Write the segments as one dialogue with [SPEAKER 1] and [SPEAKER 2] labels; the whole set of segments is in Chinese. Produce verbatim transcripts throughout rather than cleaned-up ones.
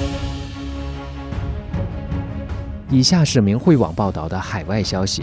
[SPEAKER 1] 以下是明慧网报道的海外消息。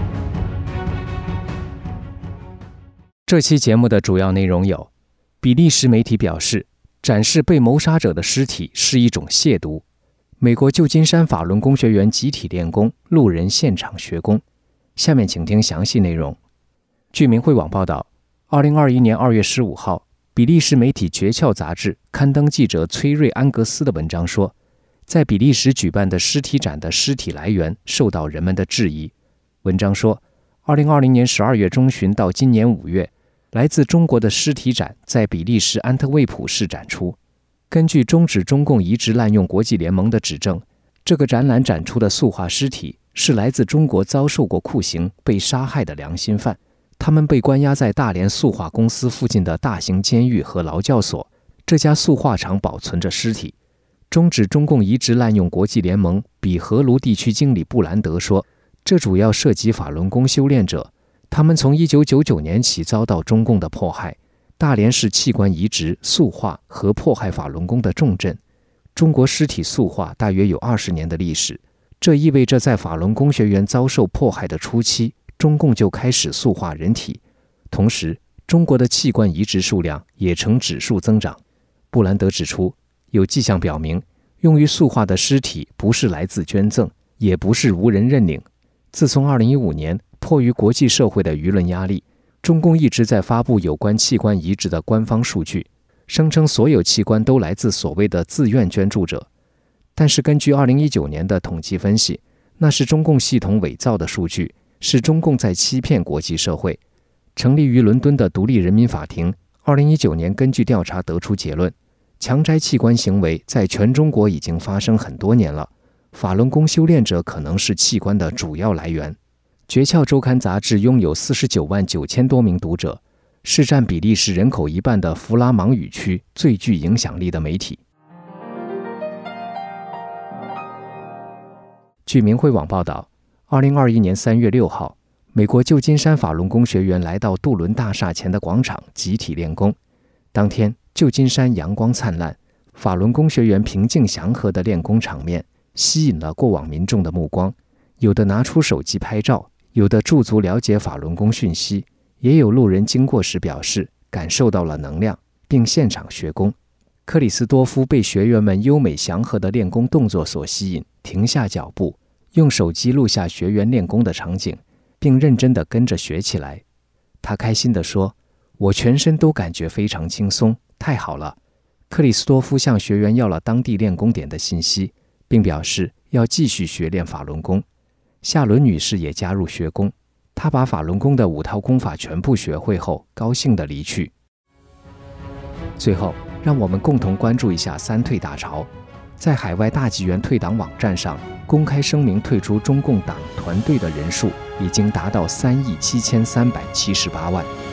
[SPEAKER 1] 这期节目的主要内容有：比利时媒体表示，展示被谋杀者的尸体是一种亵渎；美国旧金山法轮功学员集体练功，路人现场学功。下面请听详细内容。据明慧网报道，二零二一年二月十五号，比利时媒体《诀窍》杂志刊登记者崔瑞安格斯的文章说，在比利时举办的尸体展的尸体来源受到人们的质疑。文章说，二零二零年十二月中旬到今年五月，来自中国的尸体展在比利时安特卫普市展出。根据终止中共移植滥用国际联盟的指证，这个展览展出的塑化尸体是来自中国遭受过酷刑被杀害的良心犯，他们被关押在大连塑化公司附近的大型监狱和劳教所，这家塑化厂保存着尸体。终止中共移植滥用国际联盟比荷卢地区经理布兰德说，这主要涉及法轮功修炼者，他们从一九九九年起遭到中共的迫害。大连是器官移植、塑化和迫害法轮功的重镇，中国尸体塑化大约有二十年的历史，这意味着在法轮功学员遭受迫害的初期，中共就开始塑化人体，同时中国的器官移植数量也呈指数增长。布兰德指出，有迹象表明，用于塑化的尸体不是来自捐赠，也不是无人认领。自从二零一五年，迫于国际社会的舆论压力，中共一直在发布有关器官移植的官方数据，声称所有器官都来自所谓的自愿捐助者。但是根据二零一九年的统计分析，那是中共系统伪造的数据，是中共在欺骗国际社会。成立于伦敦的独立人民法庭二零一九年根据调查得出结论，强摘器官行为在全中国已经发生很多年了，法轮功修炼者可能是器官的主要来源。诀窍周刊杂志拥有四十九万九千多名读者，是占比利时人口一半的弗拉芒语区最具影响力的媒体。据明慧网报道，二零二一年三月六号，美国旧金山法轮功学员来到杜伦大厦前的广场集体练功。当天，旧金山阳光灿烂，法轮功学员平静祥和的练功场面吸引了过往民众的目光，有的拿出手机拍照，有的驻足了解法轮功讯息，也有路人经过时表示感受到了能量，并现场学功。克里斯多夫被学员们优美祥和的练功动作所吸引，停下脚步，用手机录下学员练功的场景，并认真地跟着学起来。他开心地说，我全身都感觉非常轻松，太好了。克里斯多夫向学员要了当地练功点的信息，并表示要继续学练法轮功。夏伦女士也加入学功，她把法轮功的五套功法全部学会后，高兴地离去。最后，让我们共同关注一下三退大潮。在海外大纪元退党网站上，公开声明退出中共党团队的人数已经达到三亿七千三百七十八万。